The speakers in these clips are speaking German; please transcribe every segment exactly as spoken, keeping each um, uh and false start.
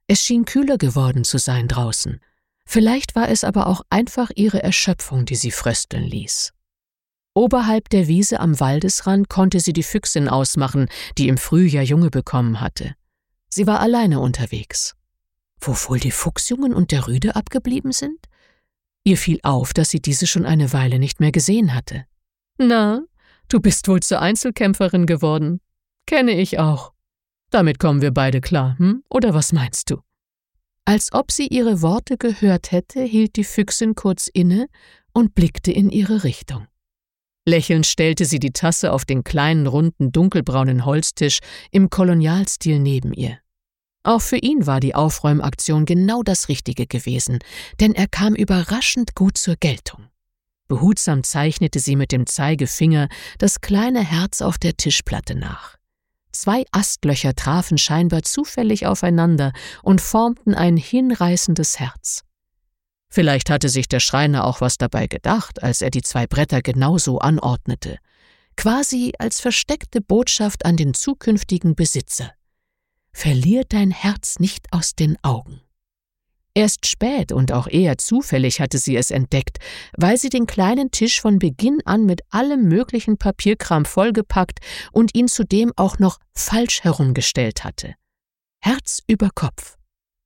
Es schien kühler geworden zu sein draußen. Vielleicht war es aber auch einfach ihre Erschöpfung, die sie frösteln ließ. Oberhalb der Wiese am Waldesrand konnte sie die Füchsin ausmachen, die im Frühjahr Junge bekommen hatte. Sie war alleine unterwegs. Wo wohl die Fuchsjungen und der Rüde abgeblieben sind? Ihr fiel auf, dass sie diese schon eine Weile nicht mehr gesehen hatte. »Na, du bist wohl zur Einzelkämpferin geworden. Kenne ich auch. Damit kommen wir beide klar, hm? Oder was meinst du?« Als ob sie ihre Worte gehört hätte, hielt die Füchsin kurz inne und blickte in ihre Richtung. Lächelnd stellte sie die Tasse auf den kleinen, runden, dunkelbraunen Holztisch im Kolonialstil neben ihr. Auch für ihn war die Aufräumaktion genau das Richtige gewesen, denn er kam überraschend gut zur Geltung. Behutsam zeichnete sie mit dem Zeigefinger das kleine Herz auf der Tischplatte nach. Zwei Astlöcher trafen scheinbar zufällig aufeinander und formten ein hinreißendes Herz. Vielleicht hatte sich der Schreiner auch was dabei gedacht, als er die zwei Bretter genauso anordnete, quasi als versteckte Botschaft an den zukünftigen Besitzer. Verlier dein Herz nicht aus den Augen. Erst spät und auch eher zufällig hatte sie es entdeckt, weil sie den kleinen Tisch von Beginn an mit allem möglichen Papierkram vollgepackt und ihn zudem auch noch falsch herumgestellt hatte. Herz über Kopf.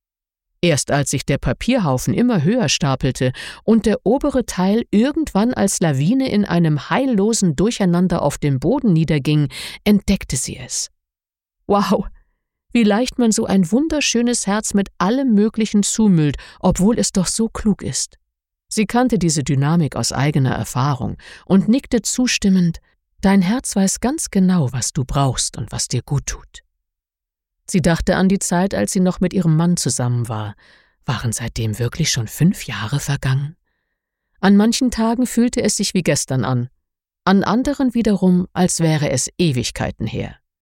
Erst als sich der Papierhaufen immer höher stapelte und der obere Teil irgendwann als Lawine in einem heillosen Durcheinander auf dem Boden niederging, entdeckte sie es. Wow, wie leicht man so ein wunderschönes Herz mit allem Möglichen zumüllt, obwohl es doch so klug ist. Sie kannte diese Dynamik aus eigener Erfahrung und nickte zustimmend, dein Herz weiß ganz genau, was du brauchst und was dir gut tut. Sie dachte an die Zeit, als sie noch mit ihrem Mann zusammen war. Waren seitdem wirklich schon fünf Jahre vergangen? An manchen Tagen fühlte es sich wie gestern an, an anderen wiederum, als wäre es Ewigkeiten her.